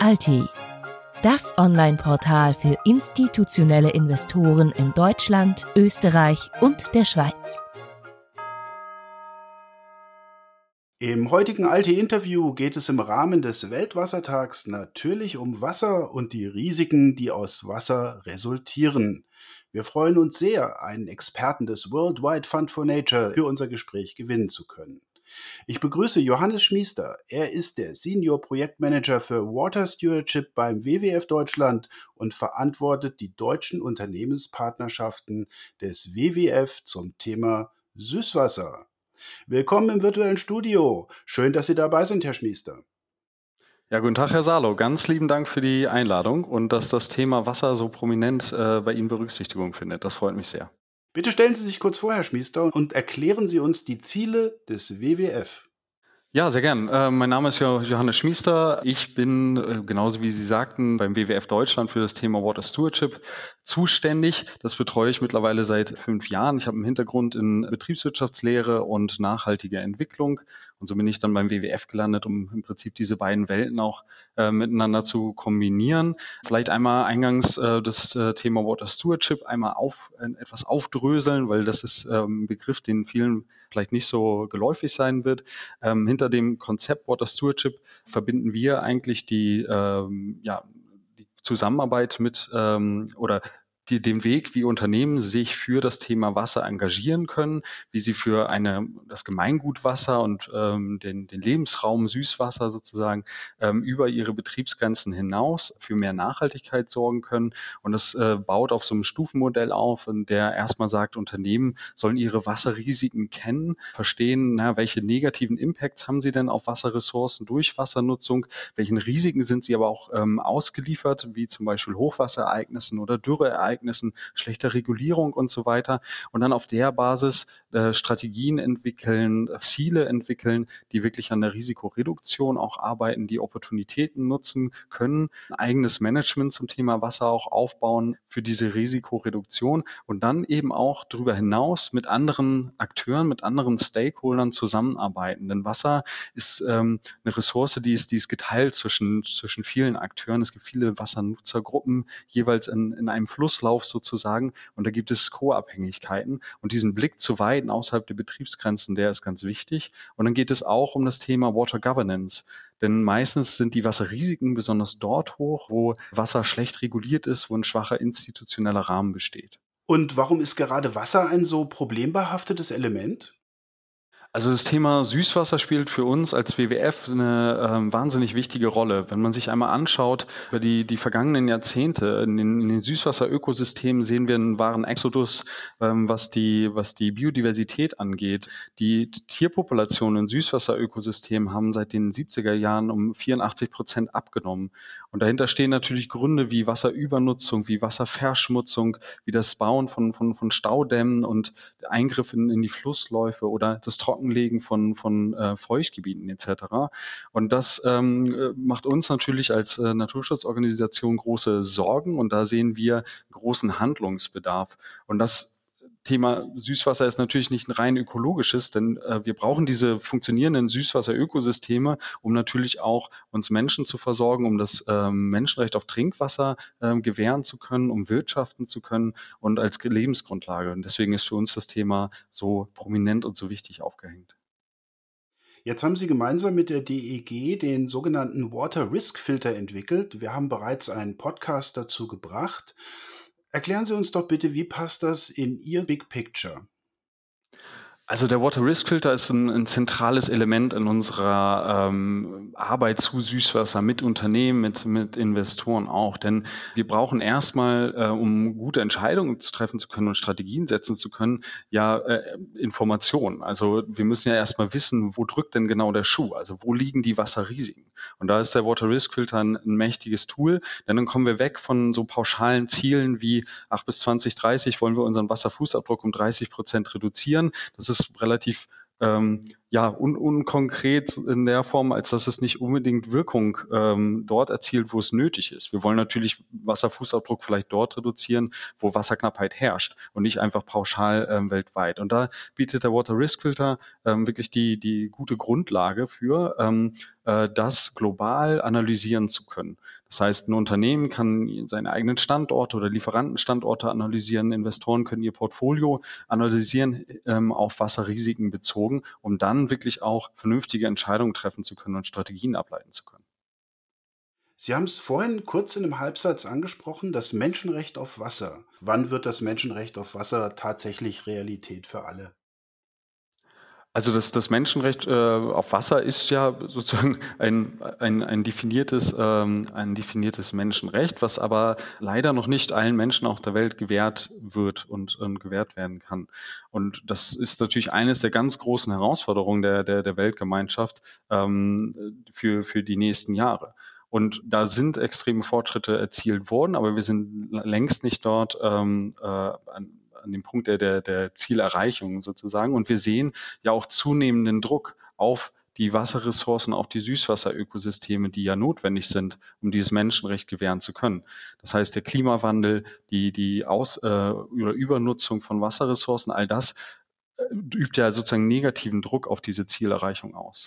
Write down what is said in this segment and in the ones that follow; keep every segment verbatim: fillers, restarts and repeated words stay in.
Alti, das Online-Portal für institutionelle Investoren in Deutschland, Österreich und der Schweiz. Im heutigen Alti-Interview geht es im Rahmen des Weltwassertags natürlich um Wasser und die Risiken, die aus Wasser resultieren. Wir freuen uns sehr, einen Experten des Worldwide Fund for Nature für unser Gespräch gewinnen zu können. Ich begrüße Johannes Schmiester. Er ist der Senior Projektmanager für Water Stewardship beim W W F Deutschland und verantwortet die deutschen Unternehmenspartnerschaften des W W F zum Thema Süßwasser. Willkommen im virtuellen Studio. Schön, dass Sie dabei sind, Herr Schmiester. Ja, guten Tag, Herr Salo. Ganz lieben Dank für die Einladung und dass das Thema Wasser so prominent äh, bei Ihnen Berücksichtigung findet. Das freut mich sehr. Bitte stellen Sie sich kurz vor, Herr Schmiester, und erklären Sie uns die Ziele des W W F. Ja, sehr gern. Äh, mein Name ist Jo- Johannes Schmiester. Ich bin, äh, genauso wie Sie sagten, beim W W F Deutschland für das Thema Water Stewardship zuständig. Das betreue ich mittlerweile seit fünf Jahren. Ich habe einen Hintergrund in Betriebswirtschaftslehre und nachhaltige Entwicklung. Und so bin ich dann beim W W F gelandet, um im Prinzip diese beiden Welten auch äh, miteinander zu kombinieren. Vielleicht einmal eingangs äh, das äh, Thema Water Stewardship einmal auf, äh, etwas aufdröseln, weil das ist ähm, ein Begriff, den vielen vielleicht nicht so geläufig sein wird. Ähm, hinter dem Konzept Water Stewardship verbinden wir eigentlich die, ähm, ja, die Zusammenarbeit mit ähm, oder die, den Weg, wie Unternehmen sich für das Thema Wasser engagieren können, wie sie für eine, das Gemeingut Wasser und ähm, den, den Lebensraum Süßwasser sozusagen ähm, über ihre Betriebsgrenzen hinaus für mehr Nachhaltigkeit sorgen können. Und das äh, baut auf so einem Stufenmodell auf, in der erstmal sagt, Unternehmen sollen ihre Wasserrisiken kennen, verstehen, na, welche negativen Impacts haben sie denn auf Wasserressourcen durch Wassernutzung, welchen Risiken sind sie aber auch ähm, ausgeliefert, wie zum Beispiel Hochwasserereignissen oder Dürreereignissen, schlechter Regulierung und so weiter. Und dann auf der Basis äh, Strategien entwickeln, Ziele entwickeln, die wirklich an der Risikoreduktion auch arbeiten, die Opportunitäten nutzen können, ein eigenes Management zum Thema Wasser auch aufbauen für diese Risikoreduktion und dann eben auch darüber hinaus mit anderen Akteuren, mit anderen Stakeholdern zusammenarbeiten. Denn Wasser ist ähm, eine Ressource, die ist, die ist geteilt zwischen, zwischen vielen Akteuren. Es gibt viele Wassernutzergruppen, jeweils in, in einem Flusslauf sozusagen. Und da gibt es Co-Abhängigkeiten. Und diesen Blick zu weiten außerhalb der Betriebsgrenzen, der ist ganz wichtig. Und dann geht es auch um das Thema Water Governance. Denn meistens sind die Wasserrisiken besonders dort hoch, wo Wasser schlecht reguliert ist, wo ein schwacher institutioneller Rahmen besteht. Und warum ist gerade Wasser ein so problembehaftetes Element? Also das Thema Süßwasser spielt für uns als W W F eine ähm, wahnsinnig wichtige Rolle. Wenn man sich einmal anschaut, über die, die vergangenen Jahrzehnte in den, in den Süßwasserökosystemen sehen wir einen wahren Exodus, ähm, was die, was die Biodiversität angeht. Die Tierpopulationen in Süßwasserökosystemen haben seit den siebziger Jahren um vierundachtzig Prozent abgenommen. Und dahinter stehen natürlich Gründe wie Wasserübernutzung, wie Wasserverschmutzung, wie das Bauen von, von, von Staudämmen und Eingriff in, in die Flussläufe oder das Trockenlegen von, von äh, Feuchtgebieten et cetera. Und das ähm, äh, macht uns natürlich als äh, Naturschutzorganisation große Sorgen und da sehen wir großen Handlungsbedarf. Und das Thema Süßwasser ist natürlich nicht ein rein ökologisches, denn äh, wir brauchen diese funktionierenden Süßwasserökosysteme, um natürlich auch uns Menschen zu versorgen, um das ähm, Menschenrecht auf Trinkwasser ähm, gewähren zu können, um wirtschaften zu können und als Lebensgrundlage. Und deswegen ist für uns das Thema so prominent und so wichtig aufgehängt. Jetzt haben Sie gemeinsam mit der D E G den sogenannten Water Risk Filter entwickelt. Wir haben bereits einen Podcast dazu gebracht. Erklären Sie uns doch bitte, wie passt das in Ihr Big Picture? Also der Water Risk Filter ist ein, ein zentrales Element in unserer ähm, Arbeit zu Süßwasser mit Unternehmen, mit, mit Investoren auch. Denn wir brauchen erstmal, äh, um gute Entscheidungen zu treffen zu können und Strategien setzen zu können, ja äh, Informationen. Also wir müssen ja erstmal wissen, wo drückt denn genau der Schuh? Also wo liegen die Wasserrisiken? Und da ist der Water Risk Filter ein, ein mächtiges Tool, denn dann kommen wir weg von so pauschalen Zielen wie, ach, bis zwanzig dreißig wollen wir unseren Wasserfußabdruck um dreißig Prozent reduzieren. Das ist relativ ähm, ja, un unkonkret in der Form, als dass es nicht unbedingt Wirkung ähm, dort erzielt, wo es nötig ist. Wir wollen natürlich Wasserfußabdruck vielleicht dort reduzieren, wo Wasserknappheit herrscht und nicht einfach pauschal ähm, weltweit. Und da bietet der Water Risk Filter ähm, wirklich die, die gute Grundlage für. Ähm, äh, das global analysieren zu können. Das heißt, ein Unternehmen kann seine eigenen Standorte oder Lieferantenstandorte analysieren, Investoren können ihr Portfolio analysieren, ähm, auf Wasserrisiken bezogen, um dann wirklich auch vernünftige Entscheidungen treffen zu können und Strategien ableiten zu können. Sie haben es vorhin kurz in einem Halbsatz angesprochen, das Menschenrecht auf Wasser. Wann wird das Menschenrecht auf Wasser tatsächlich Realität für alle? Also das, das Menschenrecht äh, auf Wasser ist ja sozusagen ein, ein, ein, definiertes, ähm, ein definiertes Menschenrecht, was aber leider noch nicht allen Menschen auf der Welt gewährt wird und, und gewährt werden kann. Und das ist natürlich eines der ganz großen Herausforderungen der, der, der Weltgemeinschaft ähm, für, für die nächsten Jahre. Und da sind extreme Fortschritte erzielt worden, aber wir sind längst nicht dort ähm, äh, an, an dem Punkt der, der, der Zielerreichung sozusagen. Und wir sehen ja auch zunehmenden Druck auf die Wasserressourcen, auf die Süßwasserökosysteme, die ja notwendig sind, um dieses Menschenrecht gewähren zu können. Das heißt, der Klimawandel, die, die Aus- äh, oder Übernutzung von Wasserressourcen, all das äh, übt ja sozusagen negativen Druck auf diese Zielerreichung aus.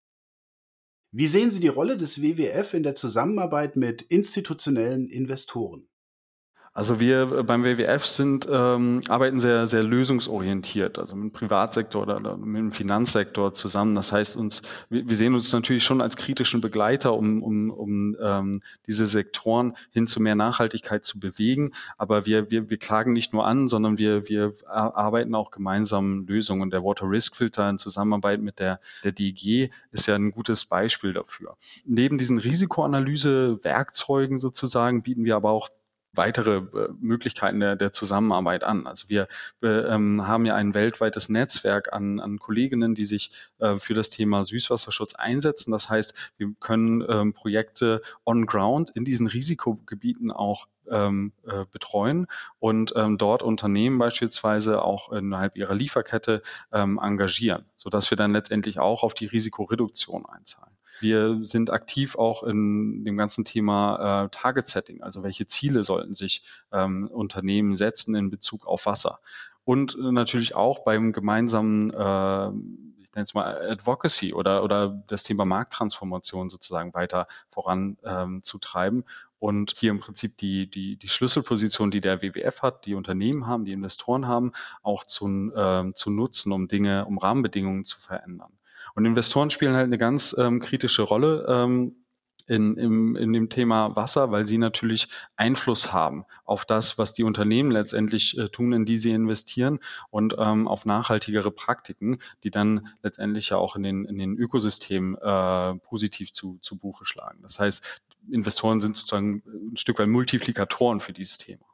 Wie sehen Sie die Rolle des W W F in der Zusammenarbeit mit institutionellen Investoren? Also wir beim W W F sind, ähm, arbeiten sehr, sehr lösungsorientiert, also mit dem Privatsektor oder, oder mit dem Finanzsektor zusammen. Das heißt, uns, wir, wir sehen uns natürlich schon als kritischen Begleiter, um, um, um ähm, diese Sektoren hin zu mehr Nachhaltigkeit zu bewegen. Aber wir, wir, wir klagen nicht nur an, sondern wir, wir arbeiten auch gemeinsam Lösungen. Und der Water Risk Filter in Zusammenarbeit mit der, der D E G ist ja ein gutes Beispiel dafür. Neben diesen Risikoanalyse-Werkzeugen sozusagen bieten wir aber auch weitere äh, Möglichkeiten der, der Zusammenarbeit an. Also wir äh, ähm, haben ja ein weltweites Netzwerk an, an Kolleginnen, die sich äh, für das Thema Süßwasserschutz einsetzen. Das heißt, wir können ähm, Projekte on ground in diesen Risikogebieten auch ähm, äh, betreuen und ähm, dort Unternehmen beispielsweise auch innerhalb ihrer Lieferkette ähm, engagieren, sodass wir dann letztendlich auch auf die Risikoreduktion einzahlen. Wir sind aktiv auch in dem ganzen Thema äh, Target Setting, also welche Ziele sollten sich ähm, Unternehmen setzen in Bezug auf Wasser. Und äh, natürlich auch beim gemeinsamen, äh, ich nenne es mal Advocacy oder, oder das Thema Markttransformation sozusagen weiter voranzutreiben. Ähm, und hier im Prinzip die, die, die Schlüsselposition, die der W W F hat, die Unternehmen haben, die Investoren haben, auch zu, äh, zu nutzen, um Dinge, um Rahmenbedingungen zu verändern. Und Investoren spielen halt eine ganz ähm, kritische Rolle ähm, in, im, in dem Thema Wasser, weil sie natürlich Einfluss haben auf das, was die Unternehmen letztendlich äh, tun, in die sie investieren und ähm, auf nachhaltigere Praktiken, die dann letztendlich ja auch in den, in den Ökosystemen äh, positiv zu, zu Buche schlagen. Das heißt, Investoren sind sozusagen ein Stück weit Multiplikatoren für dieses Thema.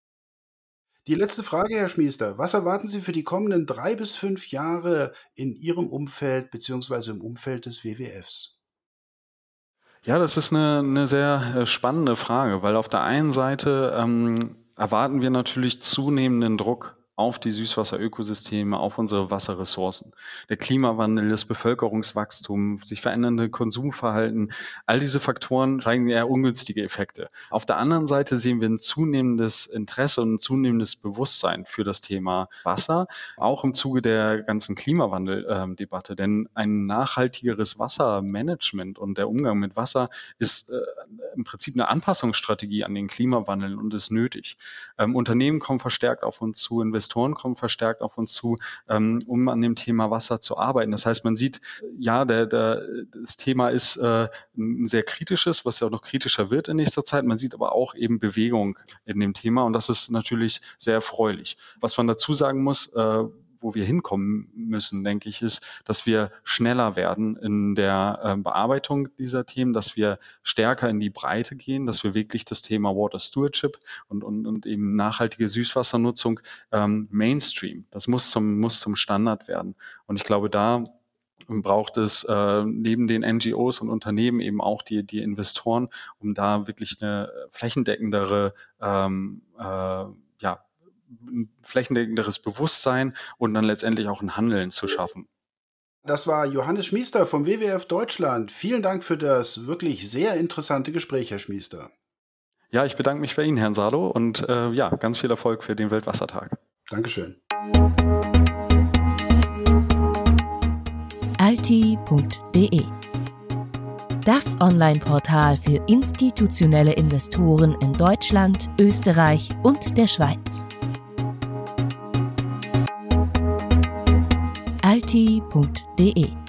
Die letzte Frage, Herr Schmiester. Was erwarten Sie für die kommenden drei bis fünf Jahre in Ihrem Umfeld beziehungsweise im Umfeld des W W Fs? Ja, das ist eine, eine sehr äh, spannende Frage, weil auf der einen Seite ähm, erwarten wir natürlich zunehmenden Druck auf die Süßwasserökosysteme, auf unsere Wasserressourcen. Der Klimawandel, das Bevölkerungswachstum, sich verändernde Konsumverhalten, all diese Faktoren zeigen eher ungünstige Effekte. Auf der anderen Seite sehen wir ein zunehmendes Interesse und ein zunehmendes Bewusstsein für das Thema Wasser, auch im Zuge der ganzen Klimawandeldebatte. Ähm, Denn ein nachhaltigeres Wassermanagement und der Umgang mit Wasser ist äh, im Prinzip eine Anpassungsstrategie an den Klimawandel und ist nötig. Ähm, Unternehmen kommen verstärkt auf uns zu, Investoren kommen verstärkt auf uns zu, ähm, um an dem Thema Wasser zu arbeiten. Das heißt, man sieht, ja, der, der, das Thema ist äh, ein sehr kritisches, was ja auch noch kritischer wird in nächster Zeit. Man sieht aber auch eben Bewegung in dem Thema und das ist natürlich sehr erfreulich. Was man dazu sagen muss, äh, wo wir hinkommen müssen, denke ich, ist, dass wir schneller werden in der äh, Bearbeitung dieser Themen, dass wir stärker in die Breite gehen, dass wir wirklich das Thema Water Stewardship und, und, und eben nachhaltige Süßwassernutzung ähm, Mainstream, das muss zum, muss zum Standard werden. Und ich glaube, da braucht es äh, neben den N G Os und Unternehmen eben auch die, die Investoren, um da wirklich eine flächendeckendere ähm, äh, ja, ein flächendeckenderes Bewusstsein und dann letztendlich auch ein Handeln zu schaffen. Das war Johannes Schmiester vom W W F Deutschland. Vielen Dank für das wirklich sehr interessante Gespräch, Herr Schmiester. Ja, ich bedanke mich bei Ihnen, Herrn Salo, und äh, ja, ganz viel Erfolg für den Weltwassertag. Dankeschön. alti punkt de Das Online-Portal für institutionelle Investoren in Deutschland, Österreich und der Schweiz. alti punkt de